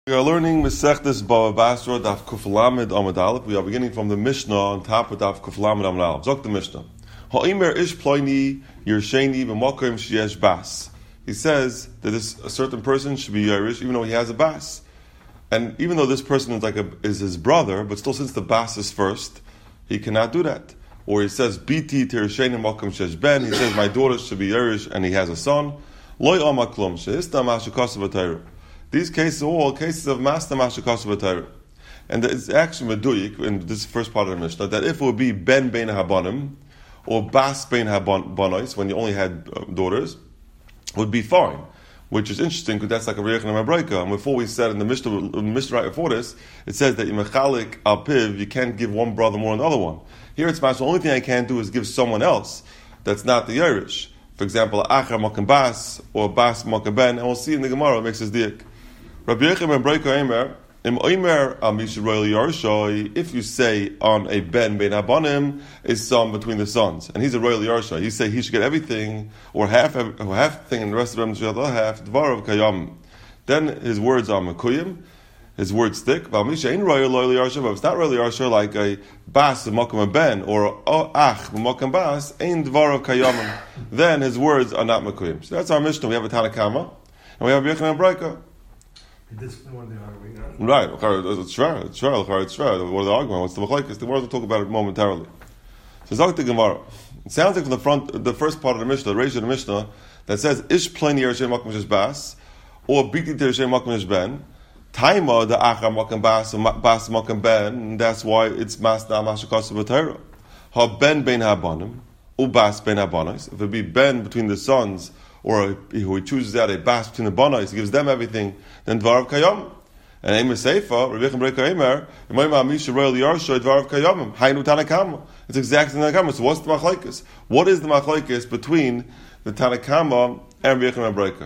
We are learning Masechtas Bava Basra Daf Kuf Lamed Amud Aleph. We are beginning from the Mishnah on top of Daf Kuf Lamed Amud Aleph. Zok the Mishnah. Ha'omer ish ploini yersheni b'makom sheyesh bas. He says that a certain person should be Irish even though he has a bas, and even though this person is his brother, but still since the bas is first, he cannot do that. Or he says biti tersheni b'makom sheyesh ben. He says my daughter should be Irish and he has a son. Loy amaklum sheistam ashakasav atayru. These cases are all cases of Master Mashakasu B'Torah. And it's actually Meduyik, in this first part of the Mishnah, that if it would be Ben Bein Habanim, or Bas Bein Habanos, when you only had daughters, would be fine. Which is interesting, because that's like a Reich and a Mabreika. And before we said in the Mishnah right before this, it says that in Mechalik Al-Piv, you can't give one brother more than the other one. Here it's Master, the only thing I can do is give someone else that's not the Irish. For example, Achar Mokem Bas, or Bas Mokem Ben, and we'll see in the Gemara, it makes his diak. Rabbi Yechim ben Breika Eimer, Im Oimer Mishrayil Yarshay, if you say on a Ben Bein Habanim is some between the sons, and he's a royal Yarshay, you say he should get everything, or half thing, and the rest of them should get the other half, Dvarav Kayam. Then his words are Mekuyim, his words stick, but if it's not royal Yarshay like a Bas B'Makom Ben, or Ach B'Makom Bas, Ein Dvarav Kayam, then his words are not Mekuyim. So that's our Mishnah. We have a Tanakama, and we have Yechim ben Breika. This one they are arguing on. Right, it's fair. What are they arguing? What's the machlokes? The Gemara will talk about it momentarily. So Zok the Gemara. It sounds like from the first part of the Mishnah, the Reish of the Mishnah, that says Ish pleni yershem makom shesh bas, or biti yershem makom shesh ben. Taima the achar makom bas or bas makom ben, and that's why it's masna mashakasu b'Torah. Ha ben bein habanim, u bas bein habanos. If it be ben between the sons, or who he chooses out a bas between the banos, he gives them everything, then dvarav kayam. And Eimer Seifa, Rabbi Yechim Breika Eimer, Imayma Misha Royal Yarshoy dvarav kayam, Hainu Tanakama. It's exactly the Tanakama. So what's the machlokes? What is the machlokes between the Tanakama and Rabbi Yechim Breika?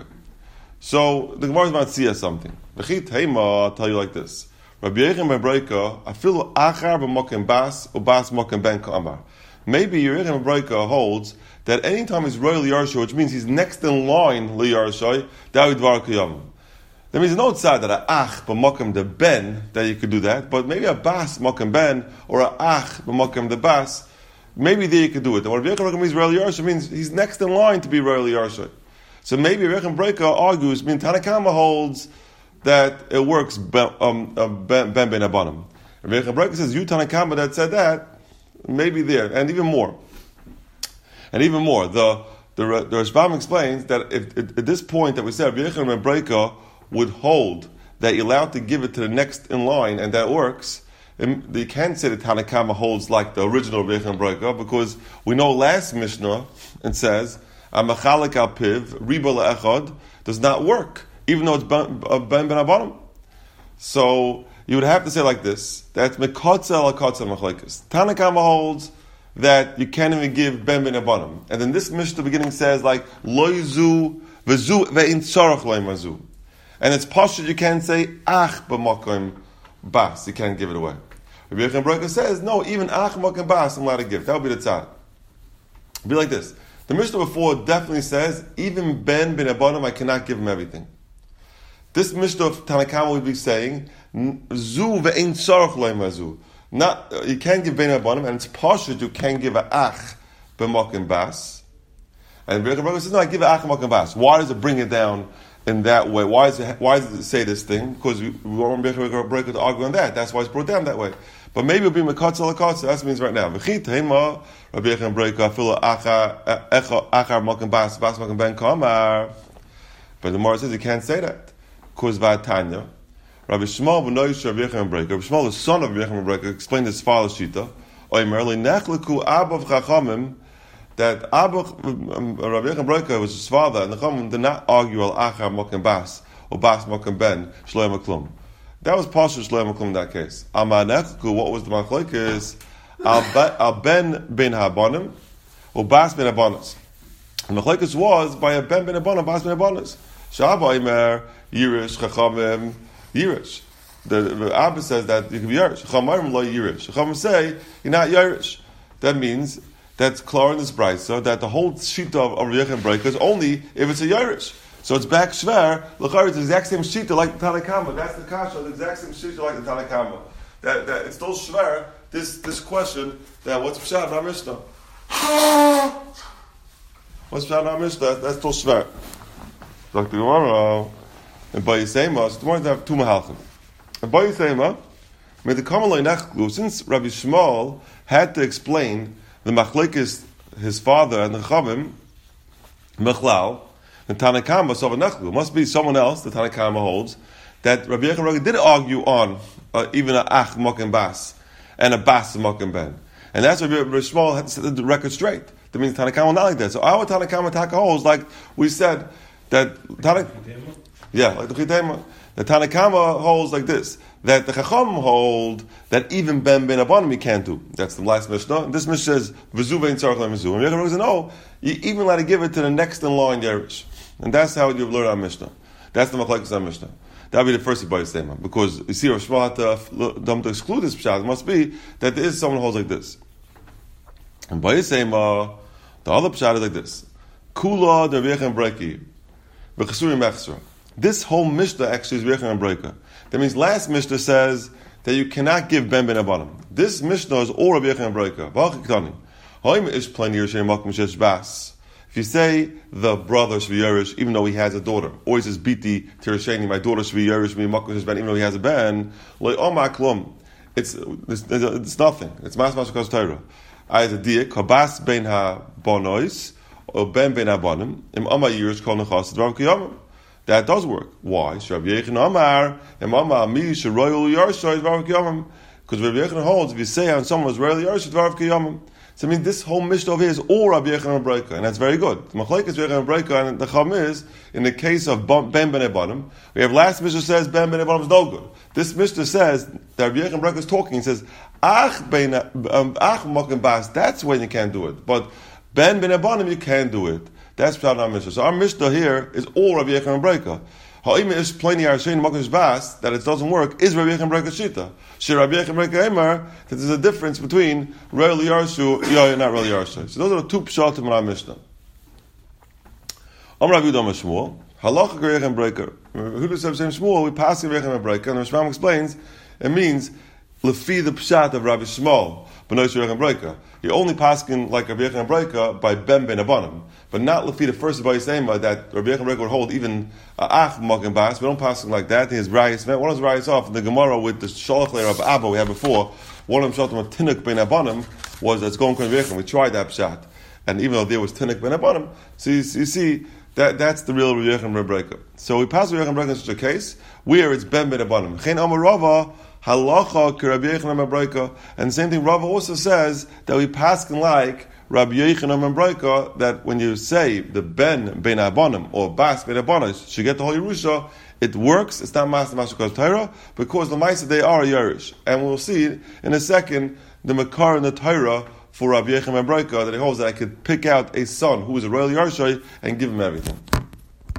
So the Gemara is about to see us something. V'chit Heima, I'll tell you like this. Rabbi Yechim Breika, afilu achar b'mokem bas or bas mokem ben ka'amar. Maybe Rabbi Yechim Breika holds that anytime he's royal Yarshoy, which means he's next in line li Yarshoy, that would dvar kiyam. That means no side that a ach b'mokem the ben that you could do that, but maybe a bas mokem ben or a ach b'mokem the bas, maybe there you could do it. And what Rabbi Yechim means royal Yarshoy means he's next in line to be royal Yarshoy. So maybe Rabbi Yechim Breika argues, Tanakama holds that it works ben ben abanim. Rabbi Yechim Breika says you Tanakama that said that maybe there and even more. And even more, the Rashbam explains that if at this point that we said Rabbi Yechim Breika would hold that you're allowed to give it to the next in line, and that works, you can't say that Tanakama holds like the original Rabbi Yechim Breika, because we know last Mishnah it says Amachalik al Piv Riba le'echad does not work, even though it's ben abanim. So you would have to say like this: that's mekotzel al kotzel machlekes. Tanakama holds that you can't even give ben abanim, and then this Mishnah beginning says like loizu v'zu ve'in tzarach loimazu, and it's pashut you can't say ach b'makom bas, you can't give it away. Rabbi Yechim Breika says no, even ach b'makom bas I'm allowed to give. That would be the tzad. It'd be like this: the Mishnah before definitely says even ben abanim I cannot give him everything. This Mishnah of Tanakama would be saying zu ve'in tzarach loimazu. Not you can't give ben abanim, and it's pashut you can't give a ach b'makom bas. And Rabbi Yechim says no, I give a ach b'makom bas. Why does it bring it down in that way? Why does it say this thing? Because we want Rabbi Yechim Breika to argue on that. That's why it's brought down that way. But maybe it'll be mekatzel lekatzel. That means right now. V'chit heima Rabbi Yechim Breika afilu achar b'makom bas bas b'makom ben kamar. But the Gemara says you can't say that because v'atanya. Rabbi Shmuel b'noish Rabbi Yechim Breika, Rabbi Shmuel, the son of Rabbi Yechim Breika, explained his father's shita. Oimer nechleku abav chachamim, that Rabbi Yechim Breika was his father, and the Chachamim did not argue al achar mokem bas or bas mokem ben shloim maklum. That was partial shloim maklum in that case. Amar nechleku, what was the machlokes? Al ben habanim or bas ben habanos. The machlokes was by a ben habanim, bas ben habanos. Shabba Oimer yirish chachamim. Yirish. The Abba says that you can be Yirish. Chachamim lo Yirish. Chachamim say you're not Yirish. That means that's clear in this brayso that the whole shita of Rabbi Yechim Breika is only if it's a Yirish. So it's back shver. L'chari, it's the exact same shita like the Tanakama. That's the kasha, the exact same shita like the Tanakama. That it's still shver. This question that what's pshat in our Mishnah? What's pshat in our Mishnah? That's still shver. Dr. Gemara and Bayisema. So tomorrow they have two mahalchim. And Bayisema, made the common line nechlu. Since Rabbi Shmuel had to explain the machlekes his father and the Chavim Mechlal. The Tanakama saw Nechlu. Must be someone else. The Tanakama holds that Rabbi Yechon did argue on even a ach moken bas and a bas moken ben, and that's why Rabbi Shmuel had to set the record straight. That means Tanakama not like that. So our Tanakama Taka holds like we said that like the Chitema. The Tanakama holds like this, that the Chacham hold that even ben abonim you can't do. That's the last Mishnah. This Mishnah says v'zu vein tzarich le'mizu. And Yechon says no, you even allowed to give it to the next in law in Yerush. And that's how you've learned our Mishnah. That's the machlekes on Mishnah. That would be the first Yibay statement. Because you see, Rav Shmuel had to exclude this pshat. It must be that there is someone who holds like this. And by Yisema, the other pshat is like this. Kula de Rechon Breki. B'chesuri mechsur. This whole Mishnah actually is Rechon Breka. That means last Mishnah says that you cannot give ben abonim. This Mishnah is all Rechon Breka. V'achiktani. Hoim ish plenty Yerush makom shesh bas. If you say the brother should be Yerush, even though he has a daughter, or he says Biti Tirasheni, my daughter should be Yerush, even though he has a ben, it's nothing. It's mas kos Torah. Either diak kabas ben ha bonois or ben abonim im ama Yerush kol nechas dvar kiyamim. That does work. Why? Rabbi Yechon Amar im ama mi sheroyul Yerush dvar kiyamim. Because Rabbi Yechon holds if you say on someone was royal Yerush dvar kiyamim. So I mean, this whole Mishnah over here is all Rabbi Yechon Breka, and that's very good. The machlekes Yechon Breka and the Chum is in the case of ben abonim. We have last Mishnah says ben abonim is no good. This Mishnah says that Rabbi Yechon Breka is talking. He says ach moken bas. That's when you can't do it, but ben abonim you can do it. That's pshat our Mishnah. So our Mishnah here is all Rabbi Yechon Breka. Ha'im is plenty arshein moken bas that it doesn't work is Rabbi Yechon Breka shita. Rabbi Yechon Breka Emar that there's a difference between Reil Yarshu and not Reil Yarshu. So those are the two pshatim in our Mishnah. Amar Rav Yudam Shmuel halacha Yechon Breka. Who does have the same Shmuel? We pass Yechon Breka, and the Rashbam explains it means lefi the pshat of Rabbi Shmuel, but no Yechon Breka. He only paskin like Rabbi Yechon Breka by ben abonim, but not lefi the first of Bayisema that Rabbi Yechon Breka would hold even ach moken bas. We don't paskin like that. His rayis. One of his rayis off in the Gemara with the shalach layer of Abba we had before. One of them shot tinuk ben abonim was that's going to Rabbi Yechon. We tried that pshat, and even though there was tinuk ben abonim, so you see that's the real Rabbi Yechon Breka. So we pass Rabbi Yechon Breka in such a case where it's ben abonim. Chen Amar Rava. Halacha Rabbi Yechon Breka, and the same thing Rava also says that we paskin like Rabbi Yechon Breka that when you say the ben abonim or bas ben abonim should get the whole Yerusha, it works. It's not master kos Torah because the Ma'aseh they are a Yerush, and we'll see in a second the Makar in the Torah for Rabbi Yechon Breka that he holds that I could pick out a son who is a royal Yerush and give him everything.